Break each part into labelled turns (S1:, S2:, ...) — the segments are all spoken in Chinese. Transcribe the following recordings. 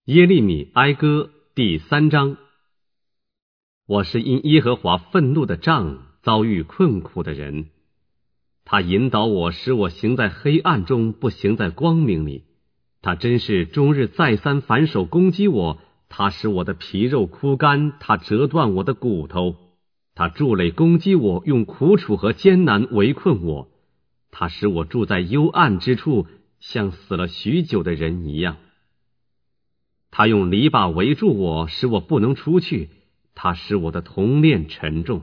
S1: 耶利米哀歌第3章。我是因耶和华愤怒的杖遭遇困苦的人，他引导我，使我行在黑暗中，不行在光明里。他真是终日再三反手攻击我，他使我的皮肉枯干，他折断我的骨头。他筑垒攻击我，用苦楚和艰难围困我。他使我住在幽暗之处，像死了许久的人一样。他用篱笆围住我，使我不能出去。他使我的铜链沉重。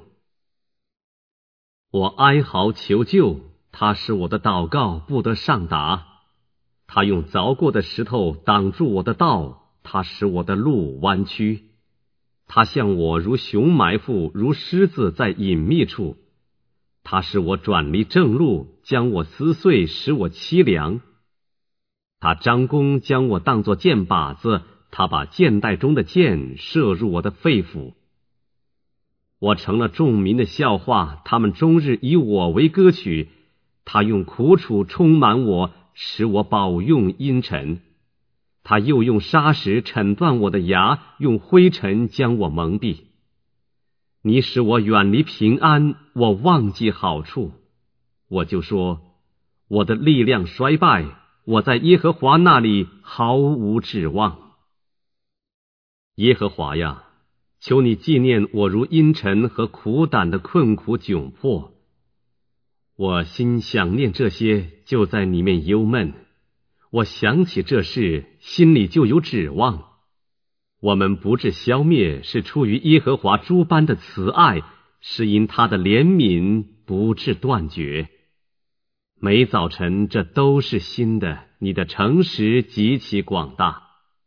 S1: 我哀嚎求救，他使我的祷告不得上达。他用凿过的石头挡住我的道，他使我的路弯曲。他向我如熊埋伏，如狮子在隐秘处。他使我转离正路，将我撕碎，使我凄凉。他张弓将我当作箭靶子，他把箭袋中的箭射入我的肺腑。我成了众民的笑话，他们终日以我为歌曲。他用苦楚充满我，使我饱用阴沉。他又用砂石铲断我的牙，用灰尘将我蒙蔽。你使我远离平安，我忘记好处。我就说，我的力量衰败，我在耶和华那里毫无指望。耶和华呀，求你纪念我如阴沉和苦胆的困苦窘迫。我心想念这些，就在里面忧闷。我想起这事，心里就有指望。我们不致消灭，是出于耶和华诸般的慈爱，是因他的怜悯不致断绝。每早晨这都是新的，你的诚实极其广大。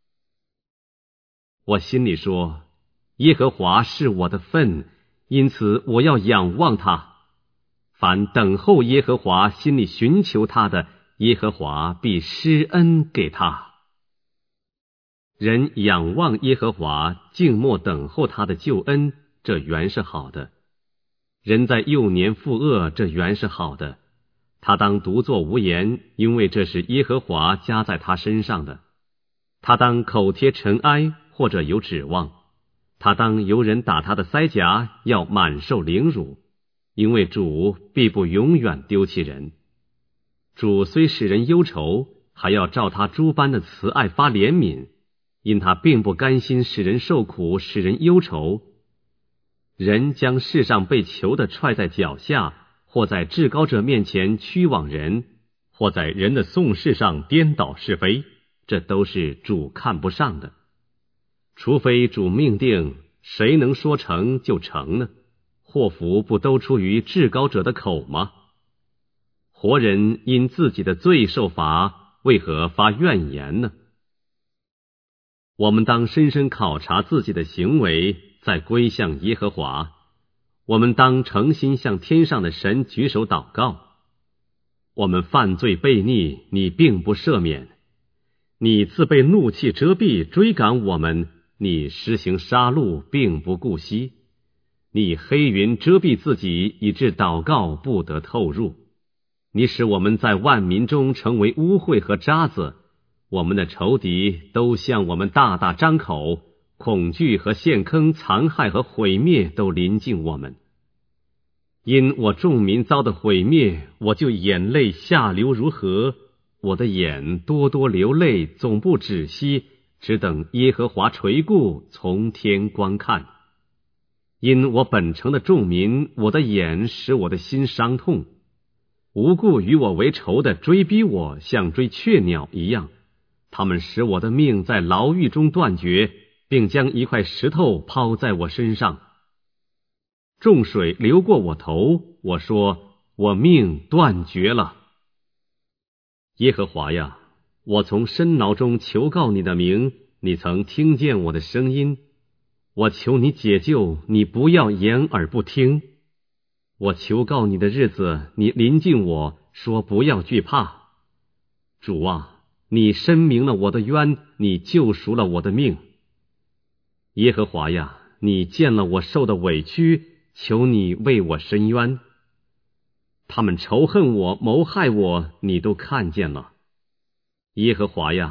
S1: 我心里说，耶和华是我的份，因此我要仰望他。凡等候耶和华，心里寻求他的，耶和华必施恩给他。人仰望耶和华，静默等候他的救恩，这原是好的。人在幼年负恶，这原是好的。他当独坐无言，因为这是耶和华加在他身上的。他当口贴尘埃，或者有指望。他当由人打他的腮颊，要满受凌辱，因为主必不永远丢弃人。主虽使人忧愁，还要照他诸般的慈爱发怜悯，因他并不甘心使人受苦，使人忧愁。人将世上被囚的踹在脚下，或在至高者面前屈枉人，或在人的讼事上颠倒是非，这都是主看不上的。除非主命定，谁能说成就成呢？祸福不都出于至高者的口吗？活人因自己的罪受罚，为何发怨言呢？我们当深深考察自己的行为，再归向耶和华。我们当诚心向天上的神举手祷告。我们犯罪悖逆，你并不赦免。你自被怒气遮蔽，追赶我们，你施行杀戮，并不顾惜。你黑云遮蔽自己，以致祷告不得透入。你使我们在万民中成为污秽和渣子，我们的仇敌都向我们大大张口，恐惧和陷坑、残害和毁灭都临近我们。因我众民遭的毁灭，我就眼泪下流如河，我的眼多多流泪，总不止息，只等耶和华垂顾，从天观看。因我本城的众民，我的眼使我的心伤痛。无故与我为仇的追逼我，像追雀鸟一样。他们使我的命在牢狱中断绝，并将一块石头抛在我身上。众水流过我头，我说，我命断绝了。耶和华呀，我从深牢中求告你的名，你曾听见我的声音。我求你解救，你不要掩耳不听。我求告你的日子，你临近我，说不要惧怕。主啊，你申明了我的冤，你救赎了我的命。耶和华呀，你见了我受的委屈，求你为我伸冤。他们仇恨我，谋害我，你都看见了。耶和华呀，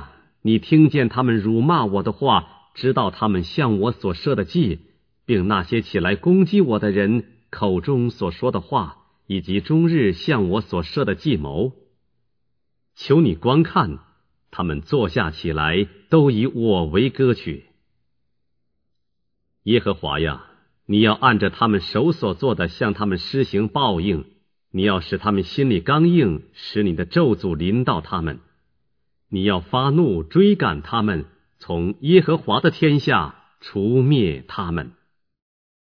S1: 你听见他们辱骂我的话，知道他们向我所设的计，并那些起来攻击我的人口中所说的话，以及终日向我所设的计谋。求你观看，他们坐下起来，都以我为歌曲。耶和华呀，你要按着他们手所做的向他们施行报应，你要使他们心里刚硬，使你的咒诅临到他们。你要发怒追赶他们，从耶和华的天下除灭他们。